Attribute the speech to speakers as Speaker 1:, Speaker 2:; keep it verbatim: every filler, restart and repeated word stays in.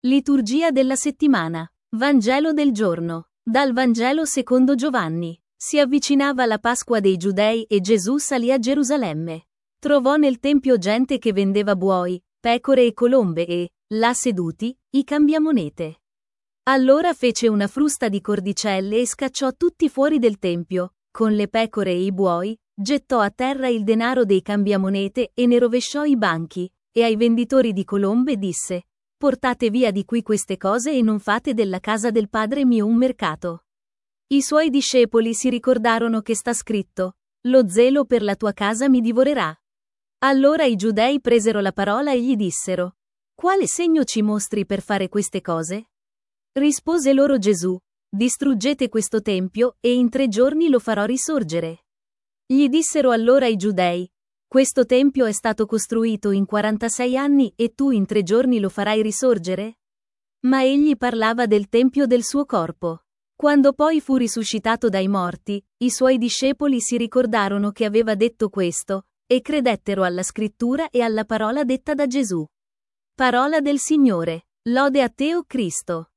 Speaker 1: Liturgia della settimana. Vangelo del giorno. Dal Vangelo secondo Giovanni. Si avvicinava la Pasqua dei Giudei e Gesù salì a Gerusalemme. Trovò nel tempio gente che vendeva buoi, pecore e colombe e, là seduti, i cambiamonete. Allora fece una frusta di cordicelle e scacciò tutti fuori del tempio, con le pecore e i buoi, gettò a terra il denaro dei cambiamonete e ne rovesciò i banchi, e ai venditori di colombe disse: Portate via di qui queste cose e non fate della casa del Padre mio un mercato. I suoi discepoli si ricordarono che sta scritto: Lo zelo per la tua casa mi divorerà. Allora i giudei presero la parola e gli dissero: Quale segno ci mostri per fare queste cose? Rispose loro Gesù: Distruggete questo tempio, e in tre giorni lo farò risorgere. Gli dissero allora i giudei: Questo tempio è stato costruito in quarantasei anni e tu in tre giorni lo farai risorgere? Ma egli parlava del tempio del suo corpo. Quando poi fu risuscitato dai morti, i suoi discepoli si ricordarono che aveva detto questo, e credettero alla scrittura e alla parola detta da Gesù. Parola del Signore. Lode a te, o Cristo.